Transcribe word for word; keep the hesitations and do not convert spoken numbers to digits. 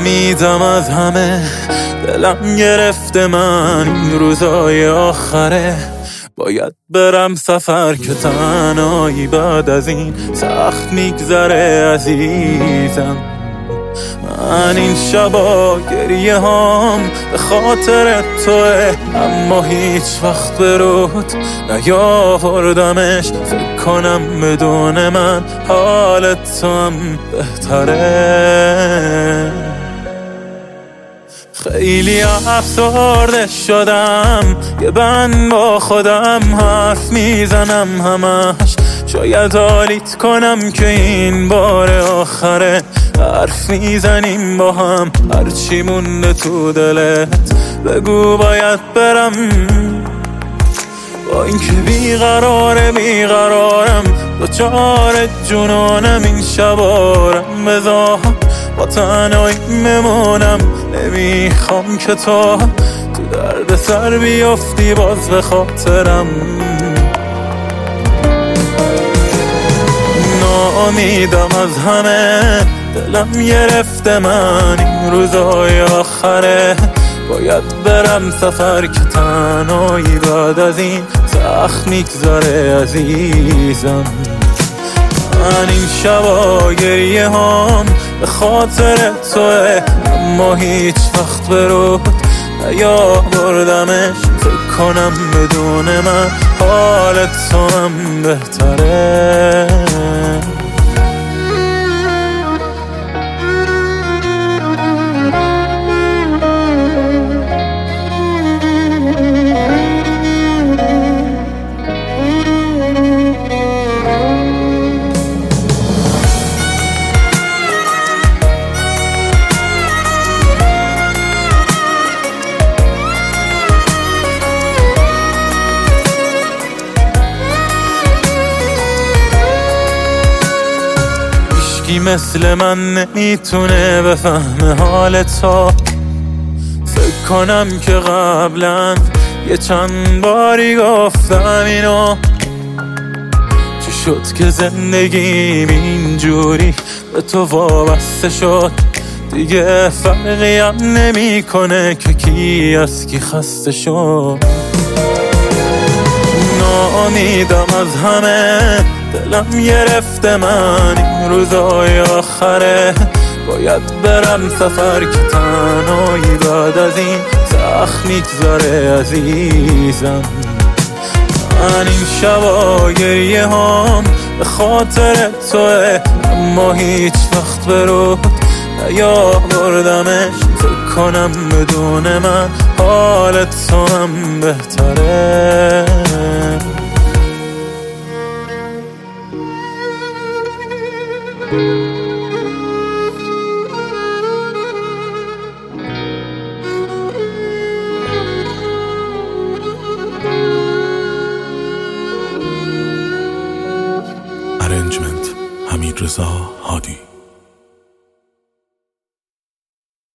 ناامیدم از همه، دلم گرفته من این روزای آخره. باید برم سفر که تنهایی بعد از این سخت میگذره عزیزم. من این شبا گریه هام به خاطر توه، اما هیچ وقت به رود نیاوردمش. فکر کنم بدون من حالت تو هم بهتره. خیلی افسرده شدم، یه بند با خودم حرف میزنم همش. شاید حالیت کنم که این بار آخره، حرف میزنیم با هم هرچی مونده تو دلت. بگو باید برم، با این که بیقراره بیقرارم، دوچار جنونم این شبارم. بذار با تنهایی بمونم، نمیخوام که تو تو درد سر بیافتی باز به خاطرم. ناامیدم از همه، دلم گرفته من این روزای آخره. باید برم سفر که تنهایی بعد از این سخت میگذره عزیزم. من این شبا گریه هام به خاطر توه، اما هیچ وقت به رود نیاوردمش. فکر کنم بدون من حالت تو هم بهتره. کی مثل من نمیتونه بفهمه حال تو. فکر کنم که قبلا یه چند باری گفتم اینو. چی شد که زندگیم اینجوری به تو وابسته شد؟ دیگه فرقی هم نمی کنه که کی از کی خسته شد. ناامیدم از همه، دلم گرفته من این روزای آخره. باید برم سفر که تنهایی بعد از این سخت میگذره عزیزم. من این شبا گریه هام به خاطر توه، اما هیچ وقت به رود نیاوردمش. فکر کنم بدون من حالت تو هم بهتره. ارنجمنت حمید رضا هادی.